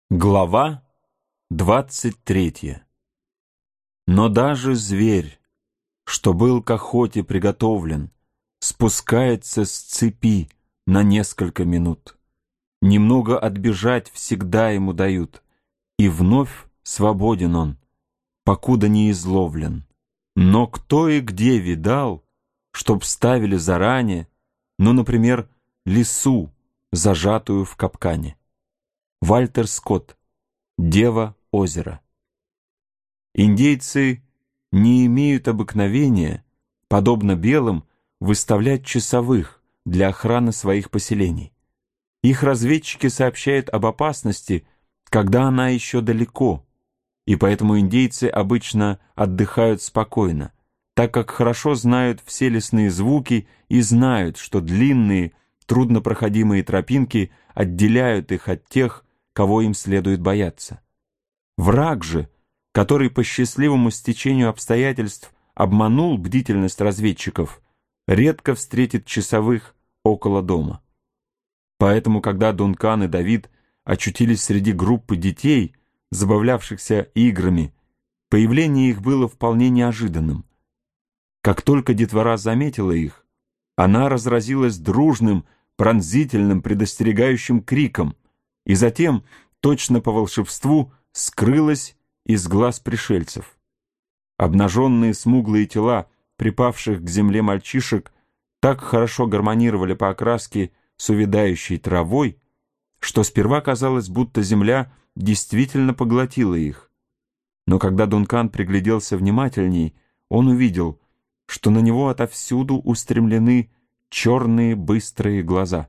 Глава 23. Но даже зверь, что был к охоте приготовлен, спускается с цепи на несколько минут. Немного отбежать всегда ему дают, и вновь свободен он, покуда не изловлен. Но кто и где видал, чтоб ставили заранее, например, лису, зажатую в капкане? Вальтер Скотт. Дева озера. Индейцы не имеют обыкновения, подобно белым, выставлять часовых для охраны своих поселений. Их разведчики сообщают об опасности, когда она еще далеко, и поэтому индейцы обычно отдыхают спокойно, так как хорошо знают все лесные звуки и знают, что длинные, труднопроходимые тропинки отделяют их от тех, кого им следует бояться. Враг же, который по счастливому стечению обстоятельств обманул бдительность разведчиков, редко встретит часовых около дома. Поэтому, когда Дункан и Давид очутились среди группы детей, забавлявшихся играми, появление их было вполне неожиданным. Как только детвора заметила их, она разразилась дружным, пронзительным, предостерегающим криком, и затем, точно по волшебству, скрылась из глаз пришельцев. Обнаженные смуглые тела припавших к земле мальчишек так хорошо гармонировали по окраске с увядающей травой, что сперва казалось, будто земля действительно поглотила их. Но когда Дункан пригляделся внимательней, он увидел, что на него отовсюду устремлены черные быстрые глаза.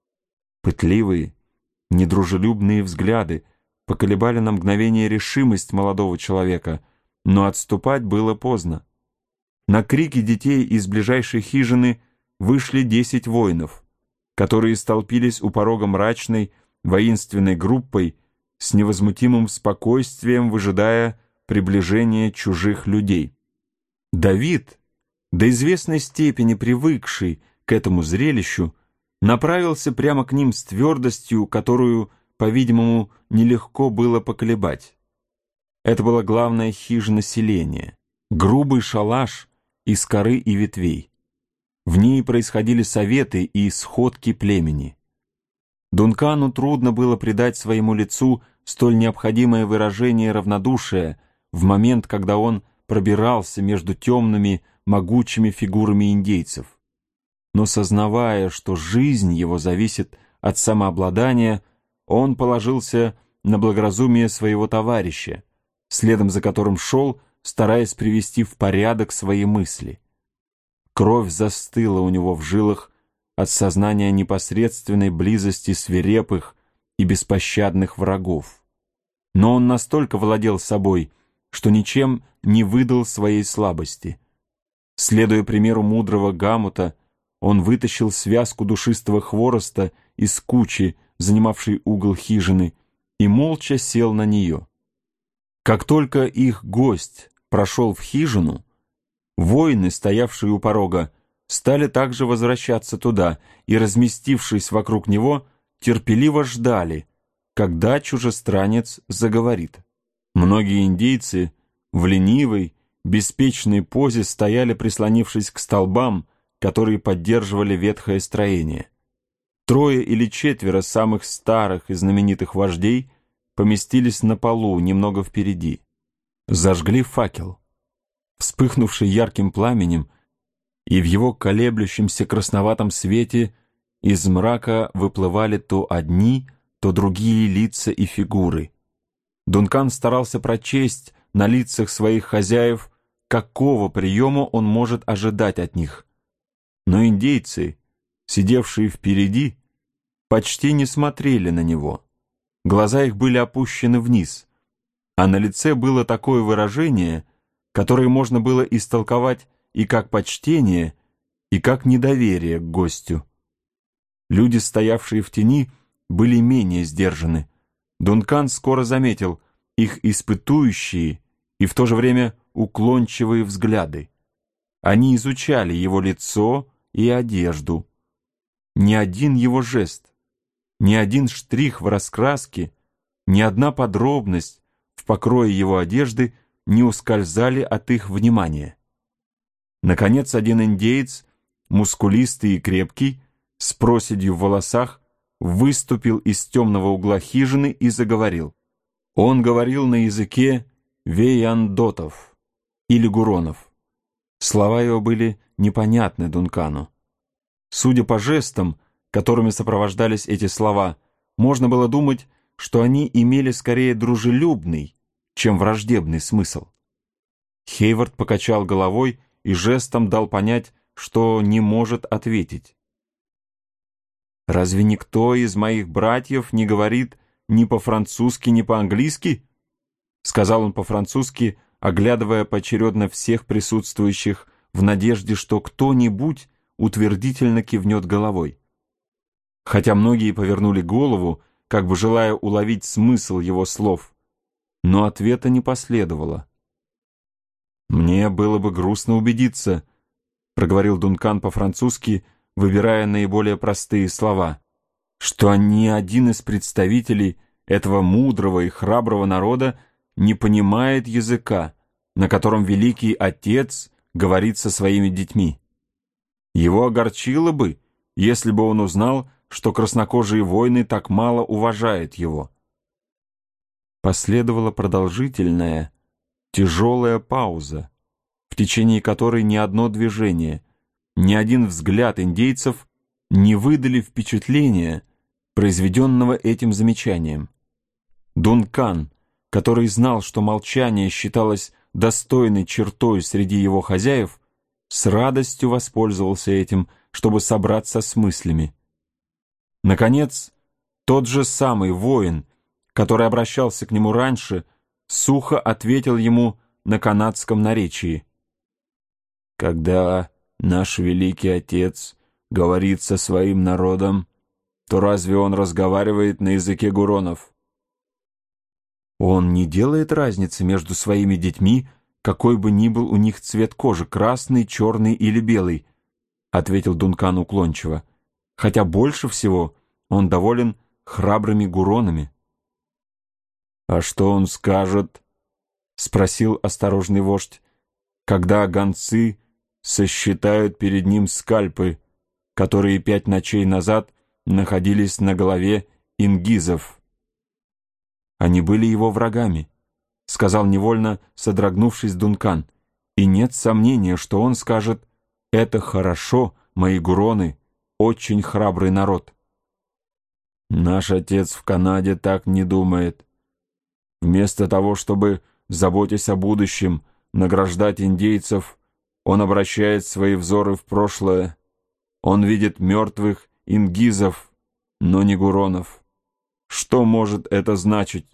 Пытливые, недружелюбные взгляды поколебали на мгновение решимость молодого человека, но отступать было поздно. На крики детей из ближайшей хижины вышли 10 воинов, которые столпились у порога мрачной, воинственной группой с невозмутимым спокойствием, выжидая приближения чужих людей. Давид, до известной степени привыкший к этому зрелищу, направился прямо к ним с твердостью, которую, по-видимому, нелегко было поколебать. Это была главная хижина селения, грубый шалаш из коры и ветвей. В ней происходили советы и сходки племени. Дункану трудно было придать своему лицу столь необходимое выражение равнодушия в момент, когда он пробирался между темными, могучими фигурами индейцев. Но сознавая, что жизнь его зависит от самообладания, он положился на благоразумие своего товарища, следом за которым шел, стараясь привести в порядок свои мысли. Кровь застыла у него в жилах от сознания непосредственной близости свирепых и беспощадных врагов. Но он настолько владел собой, что ничем не выдал своей слабости. Следуя примеру мудрого Гамута, он вытащил связку душистого хвороста из кучи, занимавшей угол хижины, и молча сел на нее. Как только их гость прошел в хижину, воины, стоявшие у порога, стали также возвращаться туда и, разместившись вокруг него, терпеливо ждали, когда чужестранец заговорит. Многие индейцы в ленивой, беспечной позе стояли, прислонившись к столбам, которые поддерживали ветхое строение. 3 или 4 самых старых и знаменитых вождей поместились на полу немного впереди. Зажгли факел. Вспыхнувший ярким пламенем, и в его колеблющемся красноватом свете из мрака выплывали то одни, то другие лица и фигуры. Дункан старался прочесть на лицах своих хозяев, какого приема он может ожидать от них. Но индейцы, сидевшие впереди, почти не смотрели на него. Глаза их были опущены вниз, а на лице было такое выражение, которое можно было истолковать и как почтение, и как недоверие к гостю. Люди, стоявшие в тени, были менее сдержаны. Дункан скоро заметил их испытующие и в то же время уклончивые взгляды. Они изучали его лицо и одежду. Ни один его жест, ни один штрих в раскраске ни одна подробность в покрое его одежды не ускользали от их внимания. Наконец, один индеец, мускулистый и крепкий, с проседью в волосах, выступил из темного угла хижины и заговорил. Он говорил на языке вейандотов или гуронов. Слова его были непонятны Дункану. Судя по жестам, которыми сопровождались эти слова, можно было думать, что они имели скорее дружелюбный, чем враждебный смысл. Хейвард покачал головой и жестом дал понять, что не может ответить. «Разве никто из моих братьев не говорит ни по-французски, ни по-английски?» — сказал он по-французски, оглядывая поочередно всех присутствующих в надежде, что кто-нибудь утвердительно кивнет головой. Хотя многие повернули голову, как бы желая уловить смысл его слов, но ответа не последовало. «Мне было бы грустно убедиться», — проговорил Дункан по-французски, выбирая наиболее простые слова, «что ни один из представителей этого мудрого и храброго народа не понимает языка, на котором Великий Отец говорит со своими детьми. Его огорчило бы, если бы он узнал, что краснокожие воины так мало уважают его». Последовала продолжительная, тяжелая пауза, в течение которой ни одно движение, ни один взгляд индейцев не выдали впечатления, произведенного этим замечанием. Дункан, который знал, что молчание считалось достойной чертой среди его хозяев, с радостью воспользовался этим, чтобы собраться с мыслями. Наконец, тот же самый воин, который обращался к нему раньше, сухо ответил ему на канадском наречии. «Когда наш Великий Отец говорит со своим народом, то разве он разговаривает на языке гуронов?» «Он не делает разницы между своими детьми, какой бы ни был у них цвет кожи, красный, черный или белый», ответил Дункан уклончиво, хотя больше всего он доволен храбрыми гуронами. «А что он скажет?» — спросил осторожный вождь, «когда гонцы сосчитают перед ним скальпы, которые 5 ночей назад находились на голове ингизов?» «Они были его врагами», — сказал невольно, содрогнувшись Дункан, «и нет сомнения, что он скажет: «Это хорошо, мои гуроны, очень храбрый народ». Наш отец в Канаде так не думает. Вместо того, чтобы, заботясь о будущем, награждать индейцев, он обращает свои взоры в прошлое. Он видит мертвых ингизов, но не гуронов. Что может это значить?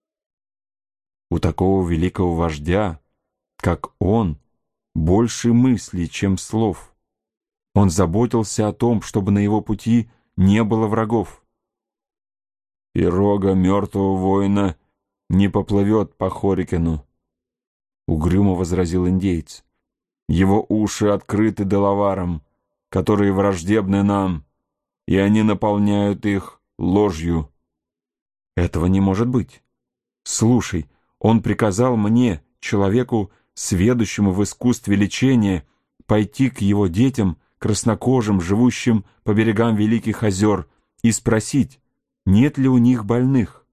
У такого великого вождя, как он, больше мыслей, чем слов. Он заботился о том, чтобы на его пути не было врагов. «Пирога мертвого воина не поплывет по Хорикену», — угрюмо возразил индеец. «Его уши открыты делаварам, которые враждебны нам, и они наполняют их ложью». «Этого не может быть. Слушай, он приказал мне, человеку, сведущему в искусстве лечения, пойти к его детям, краснокожим, живущим по берегам Великих озер, и спросить, нет ли у них больных.